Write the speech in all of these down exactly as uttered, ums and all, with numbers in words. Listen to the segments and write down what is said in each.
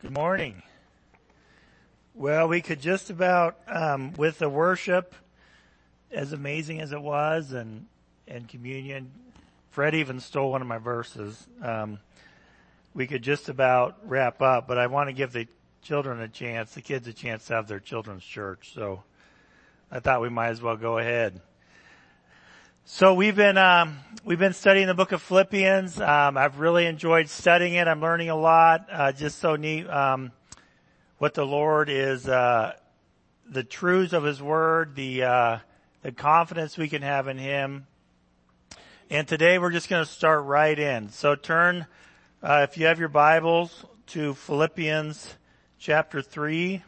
Good morning. Well, we could just about, um, with the worship, as amazing as it was, and and communion, Fred even stole one of my verses. Um, we could just about wrap up, but I want to give the children a chance, the kids a chance to have their children's church. So I thought we might as well go ahead. So we've been um, we've been studying the book of Philippians. Um, I've really enjoyed studying it. I'm learning a lot. Uh, just so neat um, what the Lord is, uh, the truths of His Word, the uh, the confidence we can have in Him. And today we're just going to start right in. So turn, uh, if you have your Bibles, to Philippians chapter three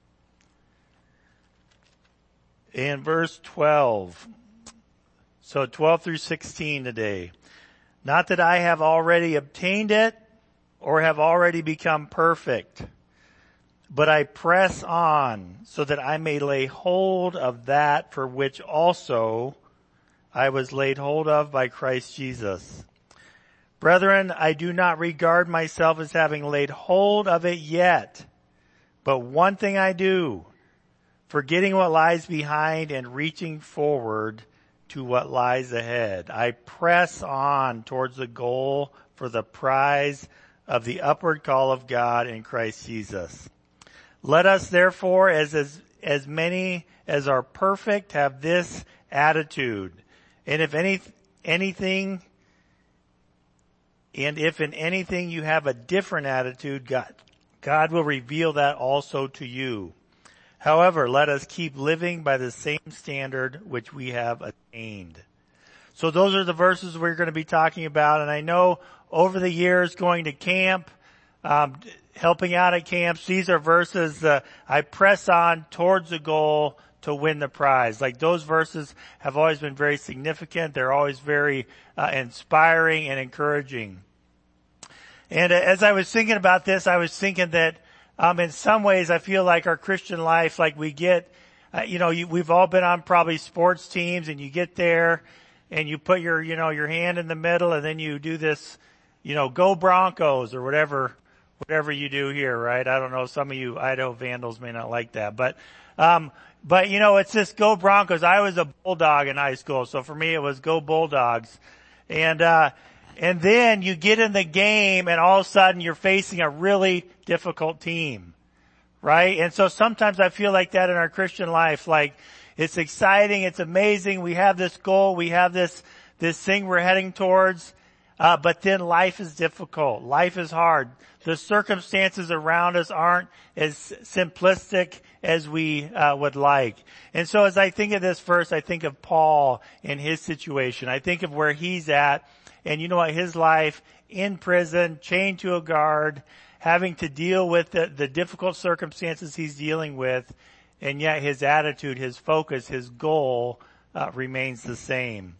and verse twelve. So twelve through sixteen today. Not that I have already obtained it or have already become perfect, but I press on so that I may lay hold of that for which also I was laid hold of by Christ Jesus. Brethren, I do not regard myself as having laid hold of it yet, but one thing I do, forgetting what lies behind and reaching forward to what lies ahead. I press on towards the goal for the prize of the upward call of God in Christ Jesus. Let us therefore, as, as, as many as are perfect, have this attitude. And if any, anything, and if in anything you have a different attitude, God, God will reveal that also to you. However, let us keep living by the same standard which we have attained. So those are the verses we're going to be talking about. And I know over the years going to camp, um, helping out at camps, these are verses uh, I press on towards the goal to win the prize. Like those verses have always been very significant. They're always very uh, inspiring and encouraging. And uh, as I was thinking about this, I was thinking that Um, in some ways, I feel like our Christian life, like we get, uh, you know, you, we've all been on probably sports teams, and you get there, and you put your, you know, your hand in the middle, and then you do this, you know, go Broncos or whatever, whatever you do here, right? I don't know. Some of you Idaho Vandals may not like that, but, um, but you know, it's this go Broncos. I was a Bulldog in high school, so for me it was go Bulldogs, and uh. And then you get in the game and all of a sudden you're facing a really difficult team, right? And so sometimes I feel like that in our Christian life, like it's exciting, it's amazing, we have this goal, we have this, this thing we're heading towards, uh, but then life is difficult, life is hard. The circumstances around us aren't as simplistic as we uh, would like. And so as I think of this verse, I think of Paul and his situation. I think of where he's at. And you know what, his life in prison, chained to a guard, having to deal with the, the difficult circumstances he's dealing with, and yet his attitude, his focus, his goal uh, remains the same.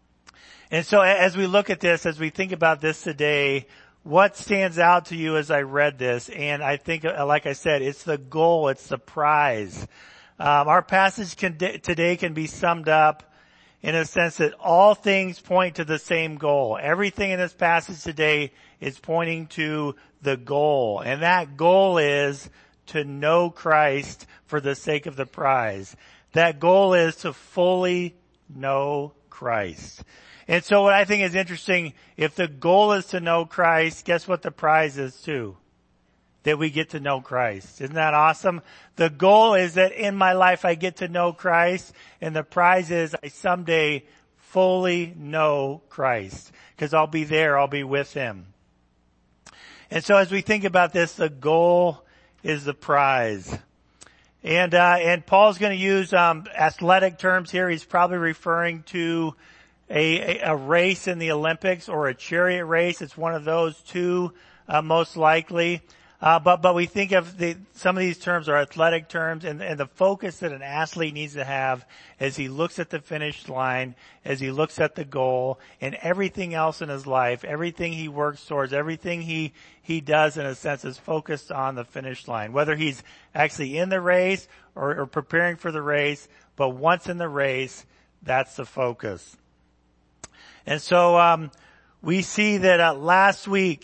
And so as we look at this, as we think about this today, what stands out to you as I read this? And I think, like I said, it's the goal, it's the prize. Um, our passage can, today can be summed up in a sense that all things point to the same goal. Everything in this passage today is pointing to the goal. And that goal is to know Christ for the sake of the prize. That goal is to fully know Christ. And so what I think is interesting, if the goal is to know Christ, guess what the prize is too? That we get to know Christ. Isn't that awesome? The goal is that in my life I get to know Christ, and the prize is I someday fully know Christ, because I'll be there, I'll be with Him. And so as we think about this, the goal is the prize. And, uh, and Paul's going to use, um, athletic terms here. He's probably referring to a, a, a race in the Olympics or a chariot race. It's one of those two, uh, most likely. Uh, but, but we think of the, some of these terms are athletic terms, and, and the focus that an athlete needs to have as he looks at the finish line, as he looks at the goal, and everything else in his life, everything he works towards, everything he, he does in a sense is focused on the finish line. Whether he's actually in the race or, or preparing for the race, but once in the race, that's the focus. And so, um, we see that, uh, last week,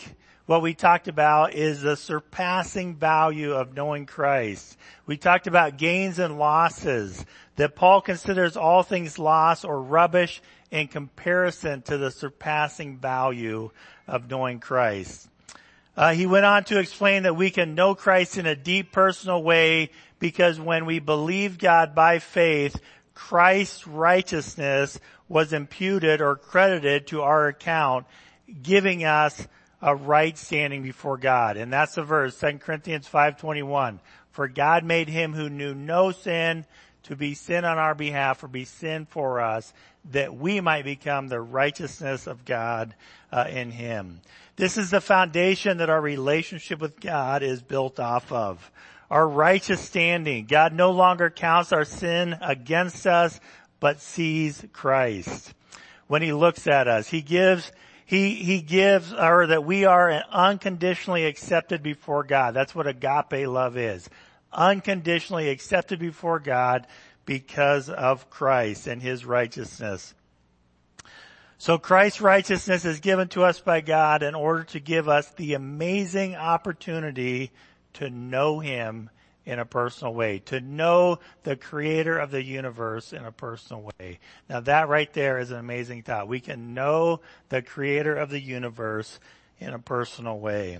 what we talked about is the surpassing value of knowing Christ. We talked about gains and losses, that Paul considers all things loss or rubbish in comparison to the surpassing value of knowing Christ. Uh, he went on to explain that we can know Christ in a deep personal way because when we believe God by faith, Christ's righteousness was imputed or credited to our account, giving us a right standing before God. And that's the verse, Second Corinthians five twenty-one. For God made him who knew no sin to be sin on our behalf, or be sin for us, that we might become the righteousness of God uh, in him. This is the foundation that our relationship with God is built off of. Our righteous standing. God no longer counts our sin against us, but sees Christ. When he looks at us, he gives, he, he gives, or that we are unconditionally accepted before God. That's what agape love is. Unconditionally accepted before God because of Christ and his righteousness. So Christ's righteousness is given to us by God in order to give us the amazing opportunity to know him in a personal way, to know the creator of the universe in a personal way. Now that right there is an amazing thought. We can know the creator of the universe in a personal way.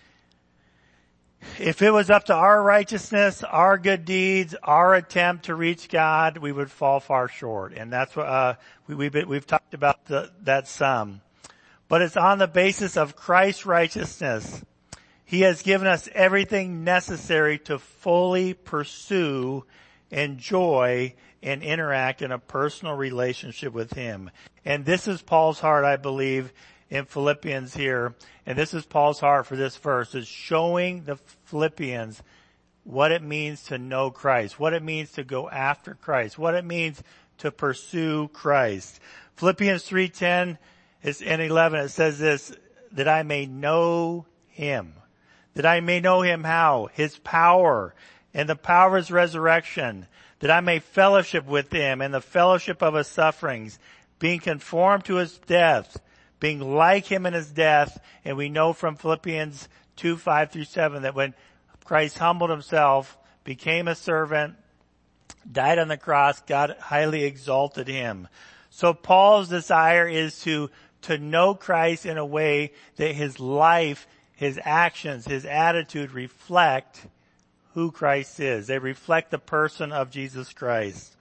If it was up to our righteousness, our good deeds, our attempt to reach God, we would fall far short. And that's what, uh, we, we've, been, we've talked about the, that some. But it's on the basis of Christ's righteousness. He has given us everything necessary to fully pursue, enjoy, and interact in a personal relationship with him. And this is Paul's heart, I believe, in Philippians here. And this is Paul's heart for this verse, is showing the Philippians what it means to know Christ, what it means to go after Christ, what it means to pursue Christ. Philippians three ten and eleven, it says this, that I may know him. That I may know him how? His power and the power of his resurrection. That I may fellowship with him and the fellowship of his sufferings, being conformed to his death, being like him in his death. And we know from Philippians two, five through seven that when Christ humbled himself, became a servant, died on the cross, God highly exalted him. So Paul's desire is to, to know Christ in a way that his life, his actions, his attitude reflect who Christ is. They reflect the person of Jesus Christ.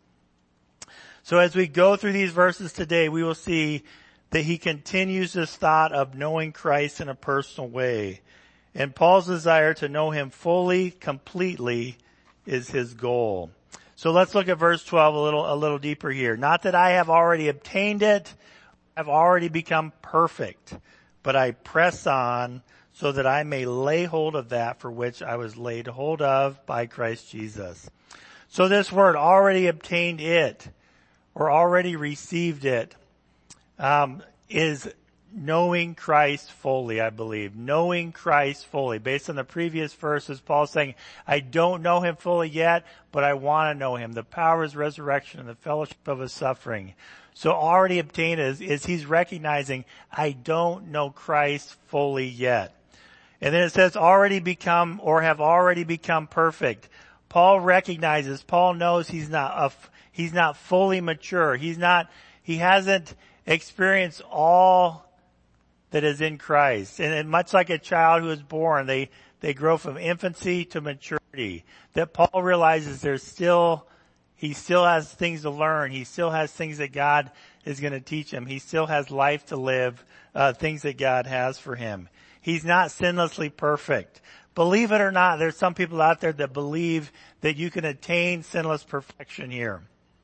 So as we go through these verses today, we will see that he continues this thought of knowing Christ in a personal way. And Paul's desire to know him fully, completely is his goal. So let's look at verse twelve a little, a little deeper here. Not that I have already obtained it, I've already become perfect, but I press on so that I may lay hold of that for which I was laid hold of by Christ Jesus. So this word, already obtained it, or already received it, um, is knowing Christ fully, I believe. Knowing Christ fully. Based on the previous verses, Paul's saying, I don't know him fully yet, but I want to know him. The power of his resurrection and the fellowship of his suffering. So already obtained is, is he's recognizing, I don't know Christ fully yet. And then it says already become or have already become perfect. Paul recognizes, Paul knows he's not a, he's not fully mature. He's not, he hasn't experienced all that is in Christ. And, and much like a child who is born, they, they grow from infancy to maturity. That Paul realizes there's still, he still has things to learn. He still has things that God is going to teach him. He still has life to live, uh, things that God has for him. He's not sinlessly perfect. Believe it or not, there's some people out there that believe that you can attain sinless perfection here.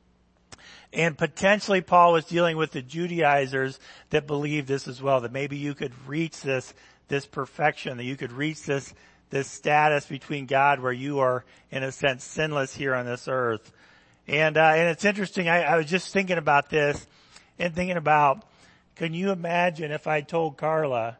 And potentially Paul was dealing with the Judaizers that believed this as well, that maybe you could reach this, this perfection, that you could reach this, this status between God where you are, in a sense, sinless here on this earth. And, uh, and it's interesting, I, I was just thinking about this and thinking about, can you imagine if I told Carla,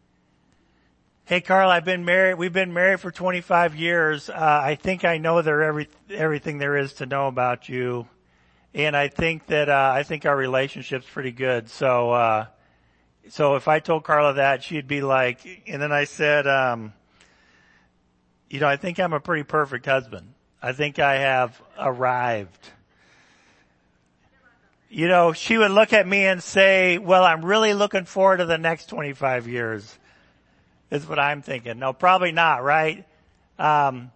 hey, Carl, I've been married, we've been married for twenty-five years. Uh, I think I know there every, everything there is to know about you. And I think that, uh, I think our relationship's pretty good. So, uh, so if I told Carla that, she'd be like, and then I said, um, you know, I think I'm a pretty perfect husband. I think I have arrived. You know, she would look at me and say, well, I'm really looking forward to the next twenty-five years. Is what I'm thinking. No, probably not, right? Um,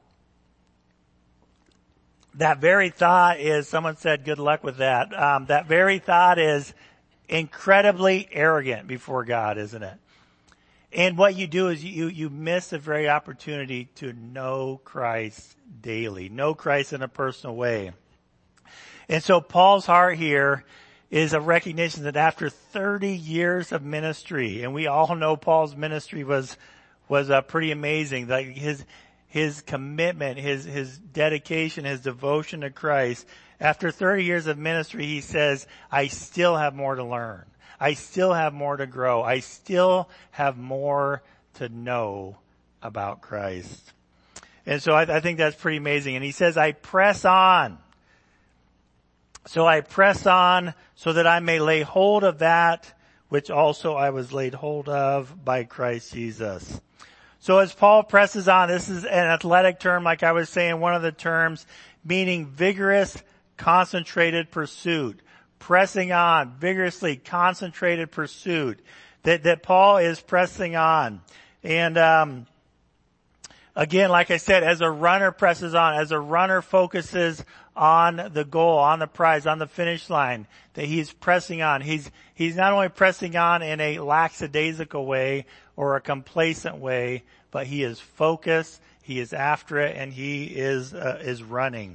that very thought is, someone said good luck with that. Um, that very thought is incredibly arrogant before God, isn't it? And what you do is you, you miss the very opportunity to know Christ daily, know Christ in a personal way. And so Paul's heart here is a recognition that after thirty years of ministry, and we all know Paul's ministry was, was uh, pretty amazing. Like his, his commitment, his, his dedication, his devotion to Christ. After thirty years of ministry, he says, I still have more to learn. I still have more to grow. I still have more to know about Christ. And so I, I think that's pretty amazing. And he says, I press on. So I press on so that I may lay hold of that which also I was laid hold of by Christ Jesus. So as Paul presses on, this is an athletic term, like I was saying, one of the terms meaning vigorous, concentrated pursuit. Pressing on, vigorously, concentrated pursuit. That, that Paul is pressing on. And, um, again, like I said, as a runner presses on, as a runner focuses on the goal, on the prize, on the finish line, that he's pressing on. He's, he's not only pressing on in a lackadaisical way or a complacent way, but he is focused, he is after it, and he is, uh, is running.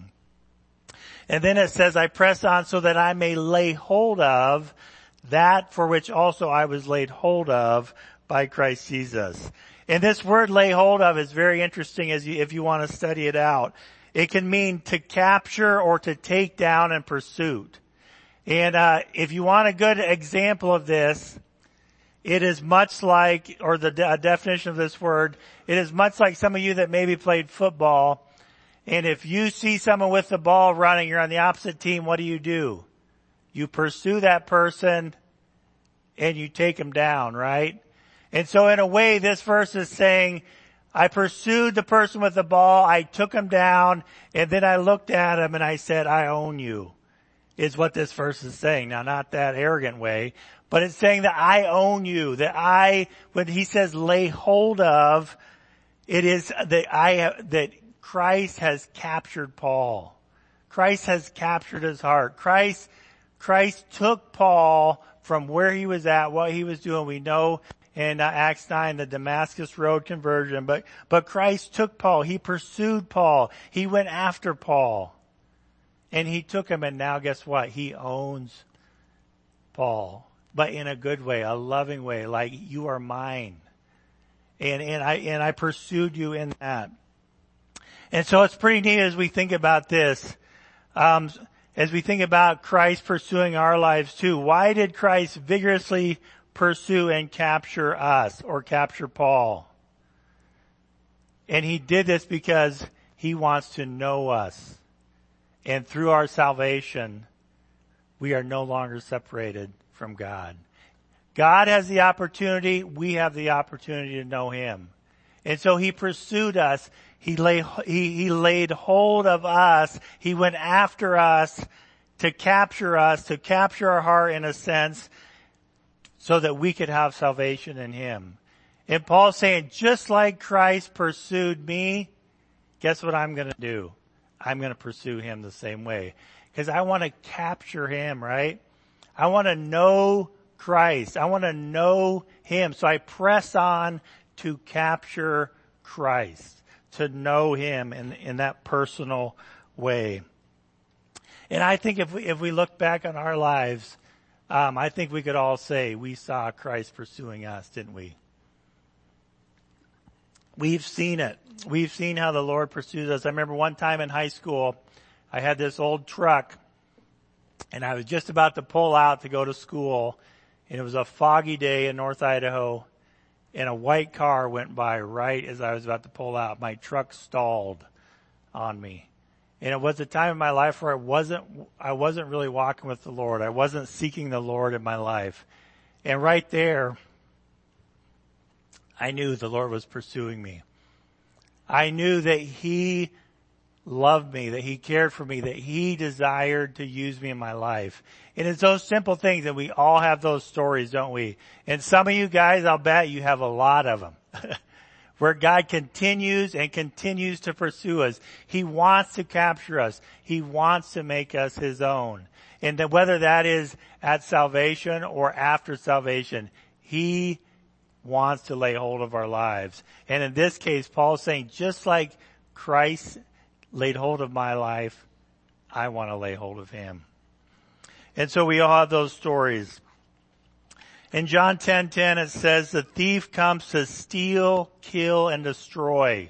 And then it says, I press on so that I may lay hold of that for which also I was laid hold of by Christ Jesus. And this word lay hold of is very interesting as you, if you want to study it out. It can mean to capture or to take down in pursuit. And, uh, if you want a good example of this, it is much like, or the de- definition of this word, it is much like some of you that maybe played football. And if you see someone with the ball running, you're on the opposite team, what do you do? You pursue that person and you take them down, right? And so in a way, this verse is saying, I pursued the person with the ball, I took him down, and then I looked at him and I said, I own you, is what this verse is saying. Now, not that arrogant way, but it's saying that I own you, that I, when he says lay hold of, it is that I have, that Christ has captured Paul. Christ has captured his heart. Christ, Christ took Paul from where he was at, what he was doing. We know in uh, Acts nine, the Damascus Road conversion, but, but Christ took Paul. He pursued Paul. He went after Paul. And he took him, and now guess what? He owns Paul. But in a good way, a loving way, like you are mine. And, and I, and I pursued you in that. And so it's pretty neat as we think about this, um, as we think about Christ pursuing our lives too. Why did Christ vigorously pursue and capture us, or capture Paul? And he did this because he wants to know us. And through our salvation, we are no longer separated from God. God has the opportunity, we have the opportunity to know him. And so he pursued us. He lay, he, he laid hold of us. He went after us to capture us, to capture our heart in a sense, so that we could have salvation in him. And Paul's saying, just like Christ pursued me, guess what I'm going to do? I'm going to pursue him the same way. Because I want to capture him, right? I want to know Christ. I want to know him. So I press on to capture Christ, to know him in, in that personal way. And I think if we, if we look back on our lives, um, I think we could all say we saw Christ pursuing us, didn't we? We've seen it. We've seen how the Lord pursues us. I remember one time in high school, I had this old truck, and I was just about to pull out to go to school, and it was a foggy day in North Idaho, and a white car went by right as I was about to pull out. My truck stalled on me. And it was a time in my life where I wasn't, I wasn't really walking with the Lord. I wasn't seeking the Lord in my life. And right there, I knew the Lord was pursuing me. I knew that He loved me, that He cared for me, that He desired to use me in my life. And it's those simple things, that we all have those stories, don't we? And some of you guys, I'll bet you have a lot of them. Where God continues and continues to pursue us. He wants to capture us. He wants to make us His own. And that whether that is at salvation or after salvation, He wants to lay hold of our lives. And in this case, Paul's saying, just like Christ laid hold of my life, I want to lay hold of Him. And so we all have those stories. In John ten ten, it says, the thief comes to steal, kill, and destroy.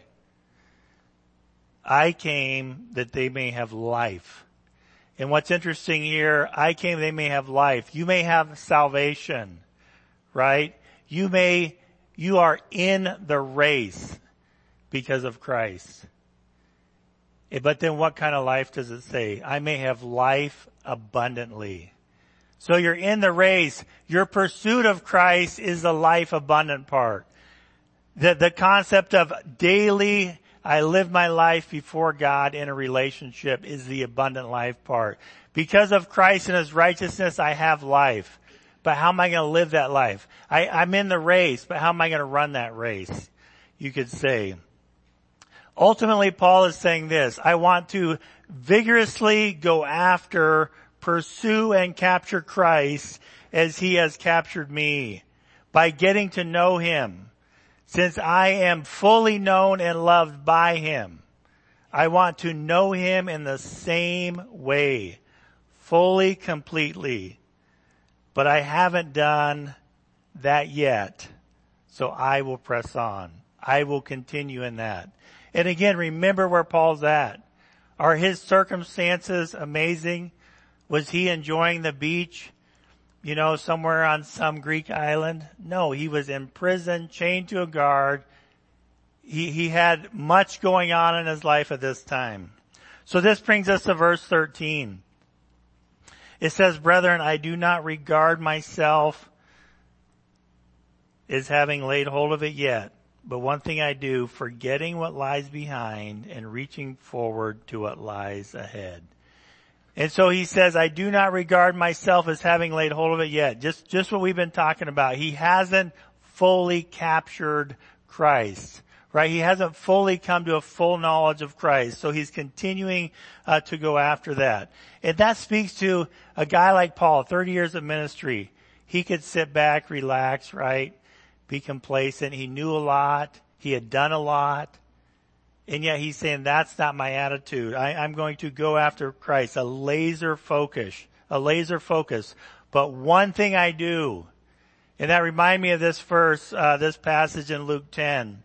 I came that they may have life. And what's interesting here, I came they may have life. You may have salvation, right? You may, you are in the race because of Christ. But then what kind of life does it say? I may have life abundantly. So you're in the race. Your pursuit of Christ is the life abundant part. The, the concept of daily, I live my life before God in a relationship is the abundant life part. Because of Christ and His righteousness, I have life. But how am I going to live that life? I, I'm in the race, but how am I going to run that race? You could say. Ultimately, Paul is saying this, I want to vigorously go after, pursue, and capture Christ as He has captured me by getting to know Him. Since I am fully known and loved by Him, I want to know Him in the same way, fully, completely. But I haven't done that yet, so I will press on. I will continue in that. And again, remember where Paul's at. Are his circumstances amazing? Was he enjoying the beach, you know, somewhere on some Greek island? No, he was in prison, chained to a guard. He, he had much going on in his life at this time. So this brings us to verse thirteen. It says, brethren, I do not regard myself as having laid hold of it yet. But one thing I do, forgetting what lies behind and reaching forward to what lies ahead. And so he says, I do not regard myself as having laid hold of it yet. Just, just what we've been talking about. He hasn't fully captured Christ, right? He hasn't fully come to a full knowledge of Christ. So he's continuing uh, to go after that. And that speaks to a guy like Paul, thirty years of ministry. He could sit back, relax, right? Be complacent. He knew a lot. He had done a lot. And yet he's saying, that's not my attitude. I, I'm going to go after Christ. A laser focus. A laser focus. But one thing I do, and that reminded me of this verse, uh, this passage in Luke ten.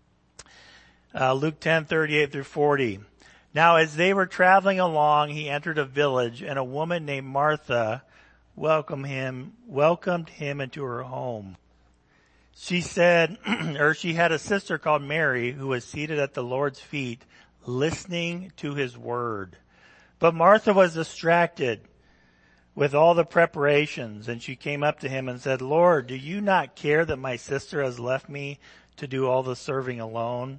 Uh, Luke ten, thirty-eight through forty. Now as they were traveling along, he entered a village, and a woman named Martha welcomed him, welcomed him into her home. She said, or she had a sister called Mary who was seated at the Lord's feet, listening to His word. But Martha was distracted with all the preparations, and she came up to Him and said, Lord, do you not care that my sister has left me to do all the serving alone?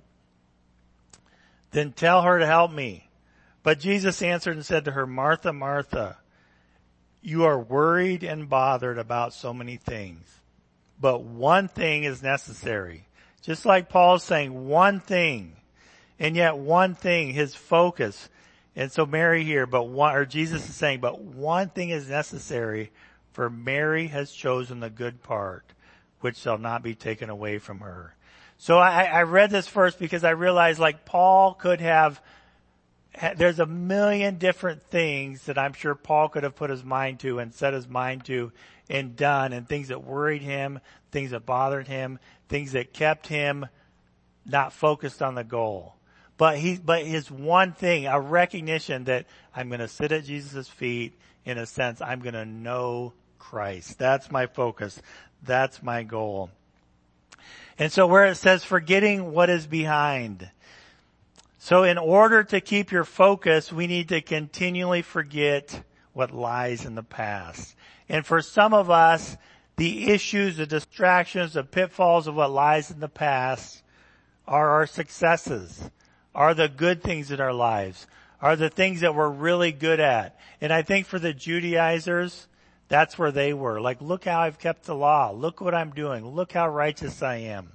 Then tell her to help me. But Jesus answered and said to her, Martha, Martha, you are worried and bothered about so many things. But one thing is necessary. Just like Paul's saying, one thing. And yet one thing, his focus. And so Mary here, but one, or Jesus is saying, but one thing is necessary, for Mary has chosen the good part, which shall not be taken away from her. So I, I read this first because I realized like Paul could have, there's a million different things that I'm sure Paul could have put his mind to and set his mind to and done, and things that worried him, things that bothered him, things that kept him not focused on the goal. But he, but his one thing, a recognition that I'm going to sit at Jesus' feet, in a sense, I'm going to know Christ. That's my focus. That's my goal. And so where it says forgetting what is behind. So in order to keep your focus, we need to continually forget what lies in the past. And for some of us, The issues, the distractions, the pitfalls of what lies in the past are our successes, are the good things in our lives, are the things that we're really good at. And I think for the Judaizers, that's where they were. Like, look how I've kept the law. Look what I'm doing. Look how righteous I am.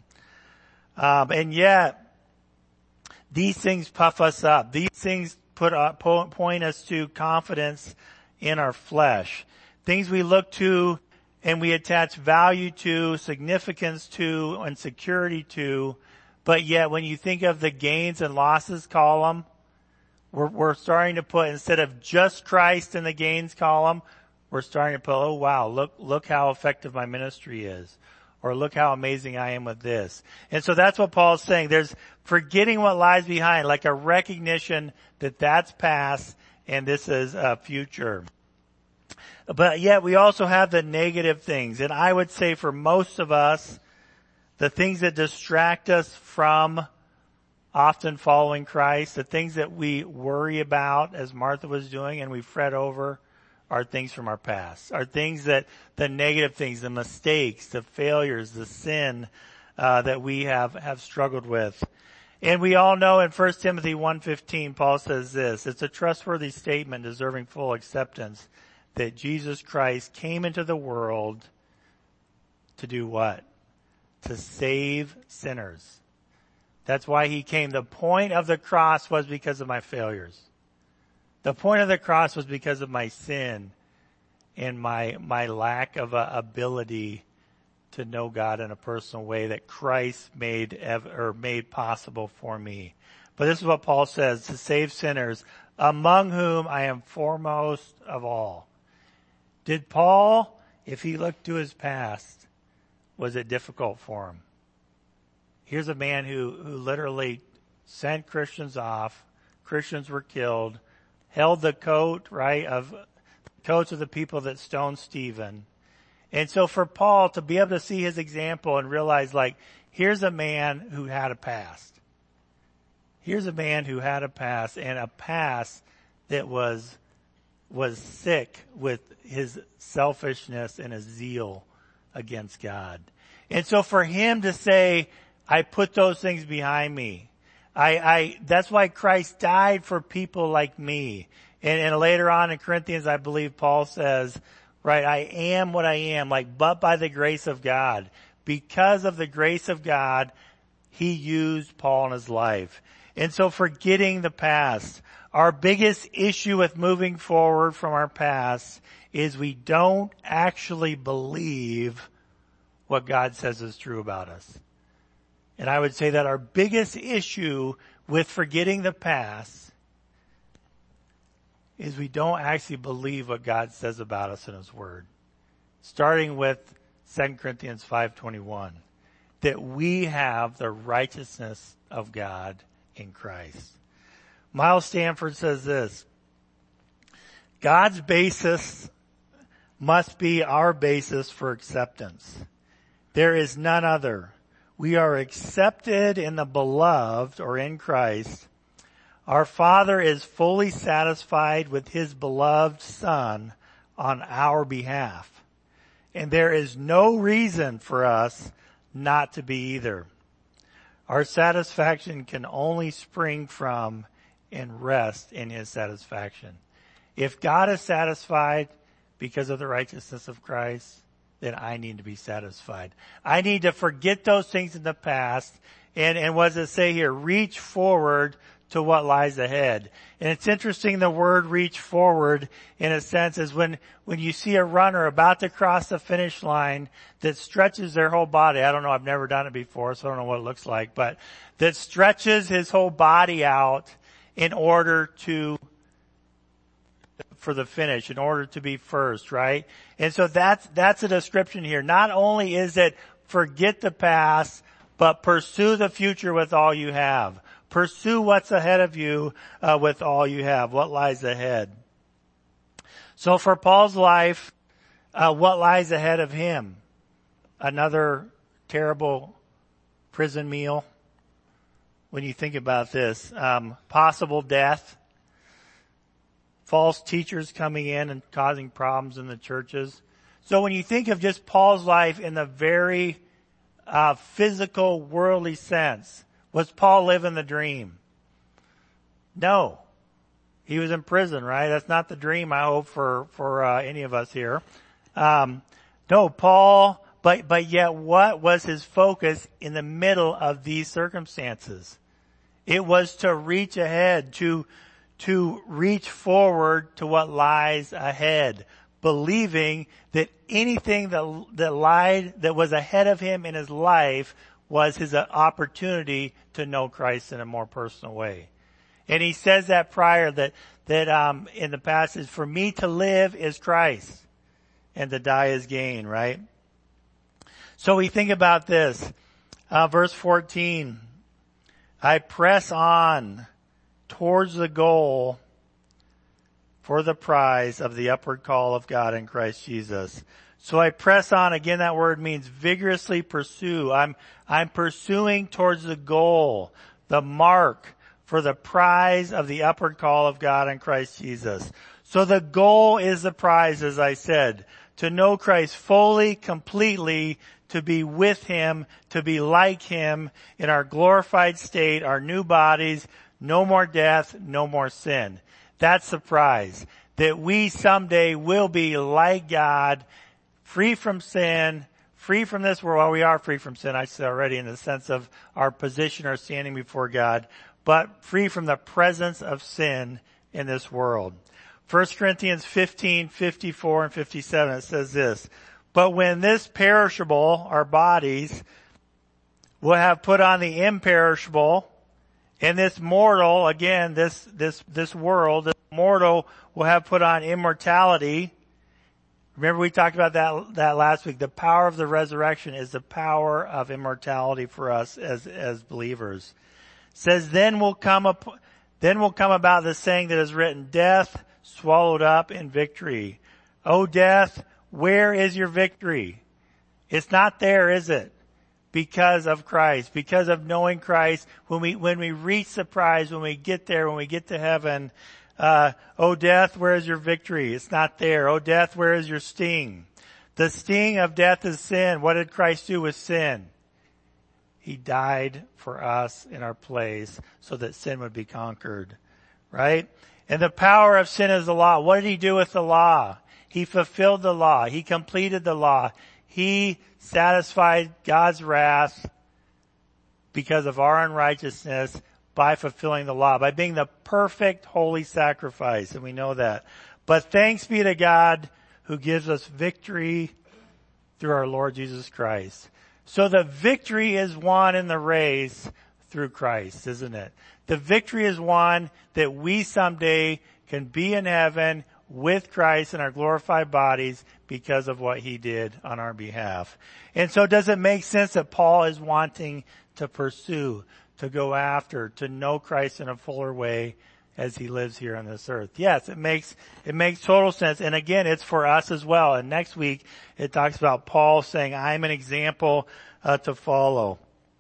Um, and yet, these things puff us up. These things put uh, point us to confidence in our flesh. Things we look to and we attach value to, significance to, and security to. But yet, when you think of the gains and losses column, we're, we're starting to put, instead of just Christ in the gains column, we're starting to put, oh wow, look, look how effective my ministry is. Or look how amazing I am with this. And so that's what Paul's saying. There's forgetting what lies behind, like a recognition that that's past and this is a future. But yet we also have the negative things. And I would say for most of us, the things that distract us from often following Christ, the things that we worry about, as Martha was doing, and we fret over, are things from our past, are things that, the negative things, the mistakes, the failures, the sin, uh, that we have, have struggled with. And we all know in First Timothy one fifteen, Paul says this, it's a trustworthy statement deserving full acceptance that Jesus Christ came into the world to do what? To save sinners. That's why he came. The point of the cross was because of my failures. The point of the cross was because of my sin and my, my lack of uh, ability to know God in a personal way that Christ made, ev- or made possible for me. But this is what Paul says, to save sinners, among whom I am foremost of all. Did Paul, if he looked to his past, was it difficult for him? Here's a man who, who literally sent Christians off. Christians were killed. Held the coat, right, of coats of the people that stoned Stephen. And so for Paul to be able to see his example and realize, like, here's a man who had a past. Here's a man who had a past, and a past that was, was sick with his selfishness and his zeal against God. And so for him to say, I put those things behind me. I, I, that's why Christ died for people like me. And, and later on in Corinthians, I believe Paul says, right, I am what I am, like, but by the grace of God. Because of the grace of God, he used Paul in his life. And so forgetting the past, our biggest issue with moving forward from our past is we don't actually believe what God says is true about us. And I would say that our biggest issue with forgetting the past is we don't actually believe what God says about us in his word. Starting with Second Corinthians five twenty-one, that we have the righteousness of God in Christ. Miles Stanford says this, God's basis must be our basis for acceptance. There is none other. We are accepted in the beloved, or in Christ. Our Father is fully satisfied with his beloved Son on our behalf. And there is no reason for us not to be either. Our satisfaction can only spring from and rest in his satisfaction. If God is satisfied because of the righteousness of Christ, then I need to be satisfied. I need to forget those things in the past. And, and what does it say here? Reach forward to what lies ahead. And it's interesting, the word reach forward, in a sense, is when, when you see a runner about to cross the finish line that stretches their whole body. I don't know, I've never done it before, so I don't know what it looks like, but that stretches his whole body out in order to for the finish, in order to be first, right? And so that's, that's a description here. Not only is it forget the past, but pursue the future with all you have. Pursue what's ahead of you uh, with all you have, what lies ahead. So for Paul's life, uh, what lies ahead of him? Another terrible prison meal. When you think about this, um, possible death. False teachers coming in and causing problems in the churches. So when you think of just Paul's life in the very uh, physical, worldly sense, was Paul living the dream? No. He was in prison, right? That's not the dream, I hope, for, for uh, any of us here. Um, no, Paul, but, but yet what was his focus in the middle of these circumstances? It was to reach ahead, to, to reach forward to what lies ahead, believing that anything that, that lied, that was ahead of him in his life was his opportunity to know Christ in a more personal way. And he says that prior, that, that, um, in the passage, for me to live is Christ and to die is gain, right? So we think about this, uh, verse fourteen, I press on towards the goal for the prize of the upward call of God in Christ Jesus. So I press on, again that word means vigorously pursue. I'm, I'm pursuing towards the goal, the mark for the prize of the upward call of God in Christ Jesus. So the goal is the prize, as I said, to know Christ fully, completely, to be with Him, to be like Him in our glorified state, our new bodies, no more death, no more sin. That's the prize. That we someday will be like God, free from sin, free from this world. Well, we are free from sin, I said already, in the sense of our position, our standing before God, but free from the presence of sin in this world. First Corinthians fifteen, fifty-four and fifty-seven, it says this, but when this perishable, our bodies, will have put on the imperishable, and this mortal, again, this, this, this world, this mortal will have put on immortality. Remember we talked about that, that last week. The power of the resurrection is the power of immortality for us as, as believers. It says, then will come up, then will come about the saying that is written, death swallowed up in victory. O death, where is your victory? It's not there, is it? Because of Christ, because of knowing Christ, when we, when we reach the prize, when we get there, when we get to heaven, uh, O death, where is your victory? It's not there. O death, where is your sting? The sting of death is sin. What did Christ do with sin? He died for us in our place so that sin would be conquered, right? And the power of sin is the law. What did He do with the law? He fulfilled the law. He completed the law. He satisfied God's wrath because of our unrighteousness by fulfilling the law, by being the perfect holy sacrifice, and we know that. But thanks be to God who gives us victory through our Lord Jesus Christ. So the victory is won in the race through Christ, isn't it? The victory is won that we someday can be in heaven with Christ in our glorified bodies because of what He did on our behalf. And so does it make sense that Paul is wanting to pursue, to go after, to know Christ in a fuller way as he lives here on this earth? Yes, it makes, it makes total sense. And again, it's for us as well. And next week, it talks about Paul saying, I'm an example uh, to follow.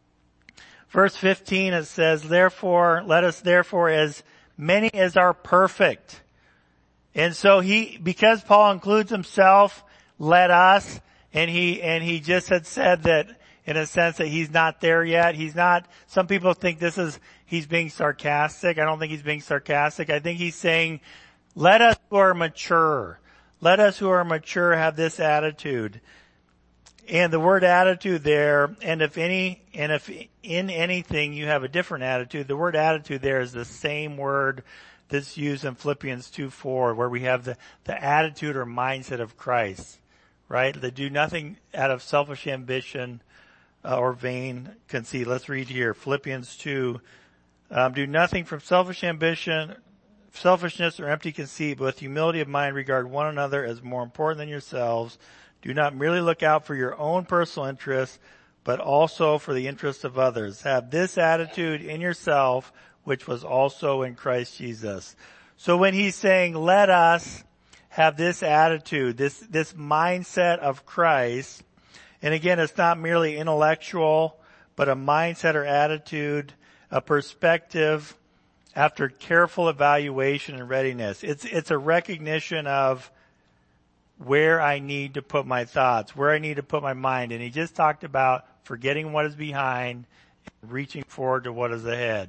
Verse fifteen, it says, therefore, let us therefore as many as are perfect. And so he, because Paul includes himself, let us, and he, and he just had said that in a sense that he's not there yet. He's not, some people think this is, he's being sarcastic. I don't think he's being sarcastic. I think he's saying, let us who are mature, let us who are mature have this attitude. And the word attitude there, and if any, and if in anything you have a different attitude, the word attitude there is the same word that's used in Philippians two four, where we have the, the attitude or mindset of Christ, right? They do nothing out of selfish ambition uh, or vain conceit. Let's read here, Philippians two. Um, do nothing from selfish ambition, selfishness, or empty conceit, but with humility of mind regard one another as more important than yourselves. Do not merely look out for your own personal interests, but also for the interests of others. Have this attitude in yourself, which was also in Christ Jesus. So when he's saying, let us have this attitude, this, this mindset of Christ, and again, it's not merely intellectual, but a mindset or attitude, a perspective after careful evaluation and readiness. It's, it's a recognition of where I need to put my thoughts, where I need to put my mind. And he just talked about forgetting what is behind and reaching forward to what is ahead.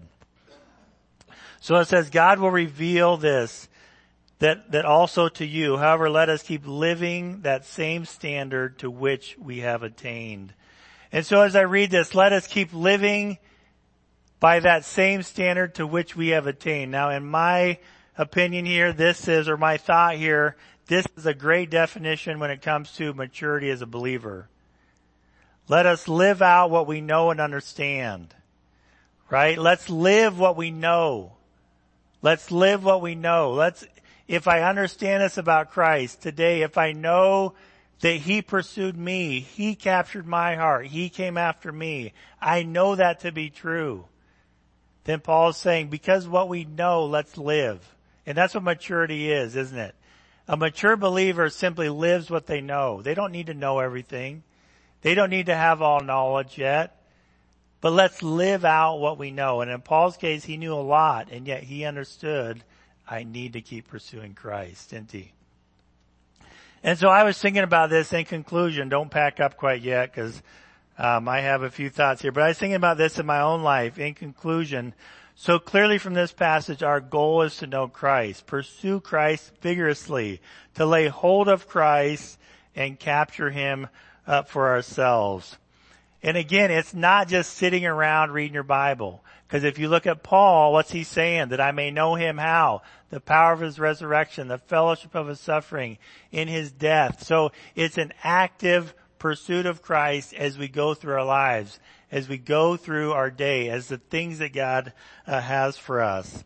So it says, God will reveal this, that, that also to you. However, let us keep living that same standard to which we have attained. And so as I read this, let us keep living by that same standard to which we have attained. Now, in my opinion here, this is, or my thought here, this is a great definition when it comes to maturity as a believer. Let us live out what we know and understand. Right? Let's live what we know. Let's live what we know. Let's, if I understand this about Christ today, if I know that He pursued me, He captured my heart, He came after me, I know that to be true. Then Paul is saying, because what we know, let's live. And that's what maturity is, isn't it? A mature believer simply lives what they know. They don't need to know everything. They don't need to have all knowledge yet. But let's live out what we know. And in Paul's case, he knew a lot, and yet he understood, I need to keep pursuing Christ, didn't he? And so I was thinking about this in conclusion. Don't pack up quite yet, because um, I have a few thoughts here. But I was thinking about this in my own life. In conclusion, so clearly from this passage, our goal is to know Christ. Pursue Christ vigorously, to lay hold of Christ and capture Him uh, for ourselves. And again, it's not just sitting around reading your Bible. Because if you look at Paul, what's he saying? That I may know Him how? The power of His resurrection, the fellowship of His suffering, in His death. So it's an active pursuit of Christ as we go through our lives, as we go through our day, as the things that God uh, has for us.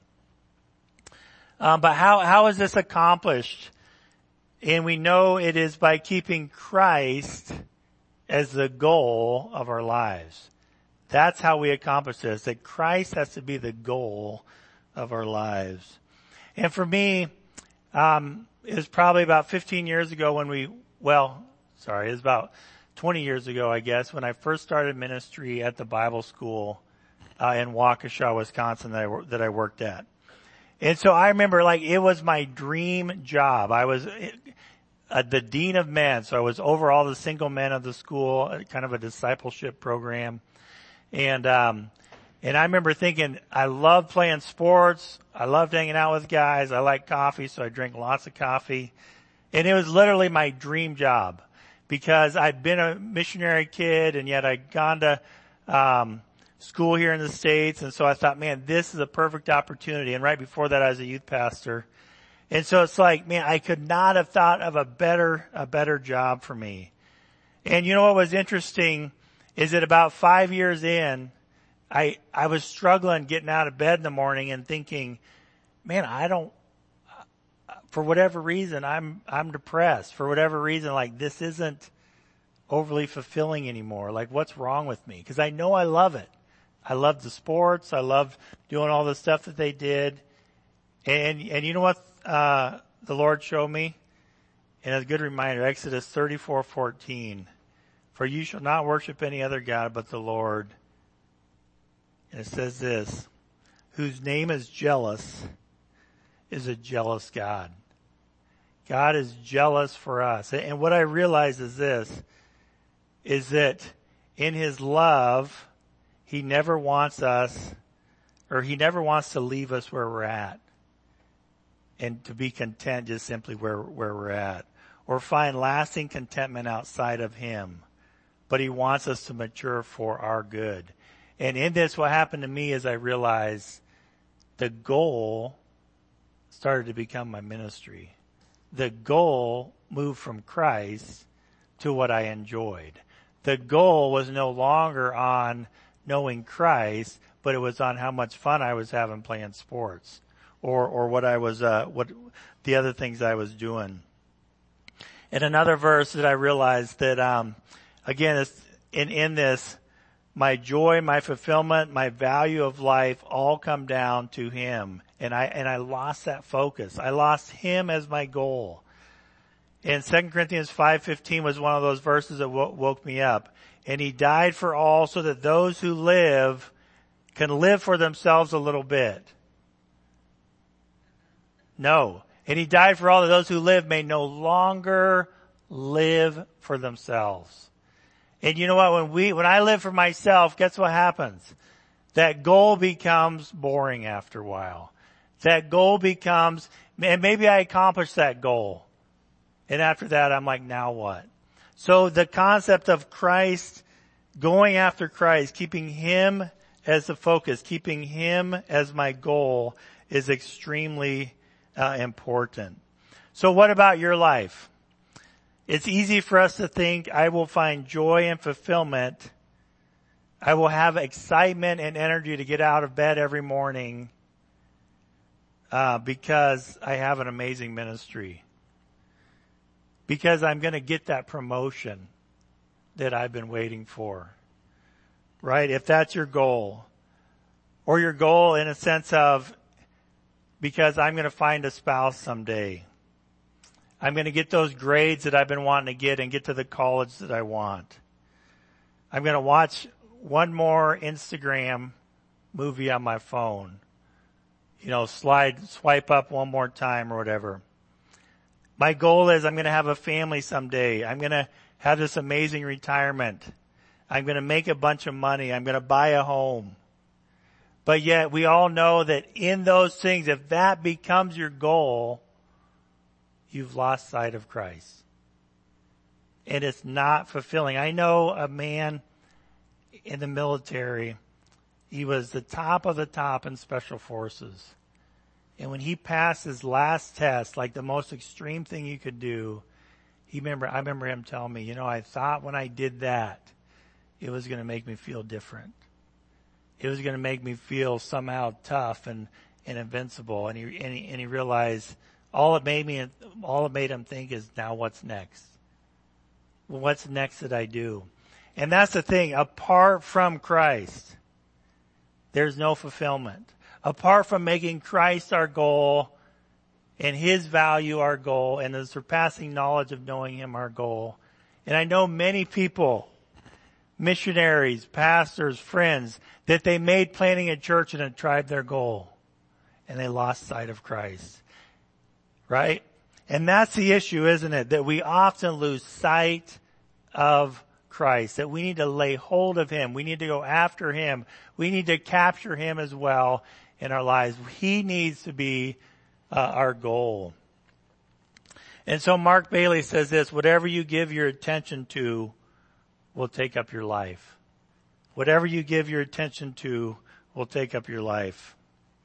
Um, but how, how is this accomplished? And we know it is by keeping Christ as the goal of our lives. That's how we accomplish this, that Christ has to be the goal of our lives. And for me, um, it was probably about fifteen years ago when we, well, sorry, it was about twenty years ago, I guess, when I first started ministry at the Bible school uh, in Waukesha, Wisconsin that I, that I worked at. And so I remember, like, it was my dream job. I was uh, the dean of men, so I was over all the single men of the school, kind of a discipleship program. And um and I remember thinking, I love playing sports. I loved hanging out with guys. I like coffee, so I drank lots of coffee. And it was literally my dream job because I'd been a missionary kid, and yet I'd gone to um school here in the States. And so I thought, man, this is a perfect opportunity. And right before that, I was a youth pastor. And so it's like, man, I could not have thought of a better, a better job for me. And you know what was interesting is that about five years in, I, I was struggling getting out of bed in the morning and thinking, man, I don't, for whatever reason, I'm, I'm depressed. For whatever reason, like, this isn't overly fulfilling anymore. Like, what's wrong with me? Because I know I love it. I love the sports. I love doing all the stuff that they did. And, and you know what, uh, the Lord showed me? And it's a good reminder, Exodus thirty-four fourteen. For you shall not worship any other God but the Lord. And it says this, whose name is jealous is a jealous God. God is jealous for us. And what I realize is this, is that in His love, He never wants us, or He never wants to leave us where we're at. And to be content just simply where, where we're at. Or find lasting contentment outside of Him. But He wants us to mature for our good. And in this, what happened to me is I realized the goal started to become my ministry. The goal moved from Christ to what I enjoyed. The goal was no longer on knowing Christ, but it was on how much fun I was having playing sports, or or what I was, uh, what the other things I was doing. And another verse that I realized that, um, again, it's in in this, my joy, my fulfillment, my value of life all come down to Him. And I, and I lost that focus. I lost Him as my goal. And Second Corinthians five fifteen was one of those verses that w- woke me up. And He died for all so that those who live can live for themselves a little bit. No. And He died for all that those who live may no longer live for themselves. And you know what? When we, when I live for myself, guess what happens? That goal becomes boring after a while. That goal becomes, and maybe I accomplished that goal. And after that, I'm like, now what? So the concept of Christ, going after Christ, keeping Him as the focus, keeping Him as my goal is extremely uh, important. So what about your life? It's easy for us to think, I will find joy and fulfillment. I will have excitement and energy to get out of bed every morning uh, because I have an amazing ministry. Because I'm going to get that promotion that I've been waiting for. Right? If that's your goal. Or your goal in a sense of, because I'm going to find a spouse someday. I'm going to get those grades that I've been wanting to get and get to the college that I want. I'm going to watch one more Instagram movie on my phone. You know, slide, swipe up one more time or whatever. My goal is I'm going to have a family someday. I'm going to have this amazing retirement. I'm going to make a bunch of money. I'm going to buy a home. But yet we all know that in those things, if that becomes your goal, you've lost sight of Christ. And it's not fulfilling. I know a man in the military. He was the top of the top in special forces. And when he passed his last test, like the most extreme thing you could do, he remember, I remember him telling me, you know, I thought when I did that, it was going to make me feel different. It was going to make me feel somehow tough and, and invincible. And he, and he, and he realized all it made me, all it made him think is, now what's next? Well, what's next that I do? And that's the thing. Apart from Christ, there's no fulfillment. Apart from making Christ our goal and His value our goal and the surpassing knowledge of knowing Him our goal. And I know many people, missionaries, pastors, friends, that they made planting a church and a tribe their goal. And they lost sight of Christ. Right? And that's the issue, isn't it? That we often lose sight of Christ. That we need to lay hold of Him. We need to go after Him. We need to capture Him as well in our lives. He needs to be uh, our goal. And so Mark Bailey says this, whatever you give your attention to will take up your life. Whatever you give your attention to will take up your life.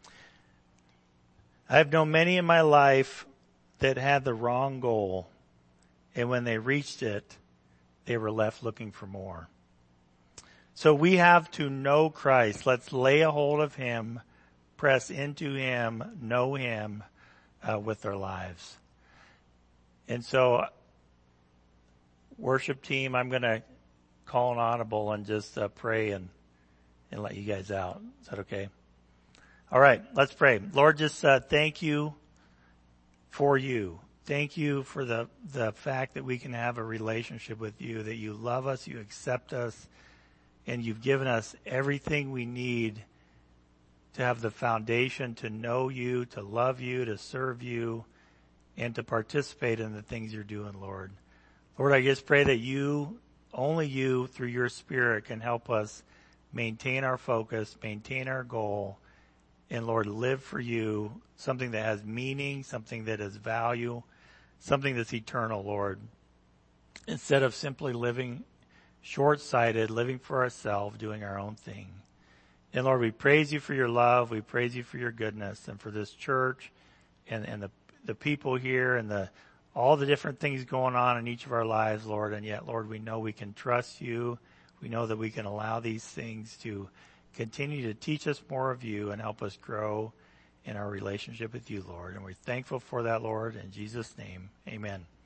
I've known many in my life that had the wrong goal, and when they reached it, they were left looking for more. So we have to know Christ. Let's lay a hold of Him, press into Him, know Him uh, with our lives. And so, worship team, I'm going to call an audible and just uh, pray and, and let you guys out. Is that okay? All right, let's pray. Lord, just uh, thank you for you. Thank you for the, the fact that we can have a relationship with you, that you love us, you accept us, and you've given us everything we need to have the foundation to know you, to love you, to serve you, and to participate in the things you're doing, Lord. Lord, I just pray that you, only you, through your Spirit, can help us maintain our focus, maintain our goal, and Lord, live for you, something that has meaning, something that has value, something that's eternal, Lord. Instead of simply living short-sighted, living for ourselves, doing our own thing. And Lord, we praise you for your love. We praise you for your goodness and for this church and, and the, the people here and the, all the different things going on in each of our lives, Lord. And yet, Lord, we know we can trust you. We know that we can allow these things to continue to teach us more of you and help us grow in our relationship with you, Lord. And we're thankful for that, Lord. In Jesus' name, amen.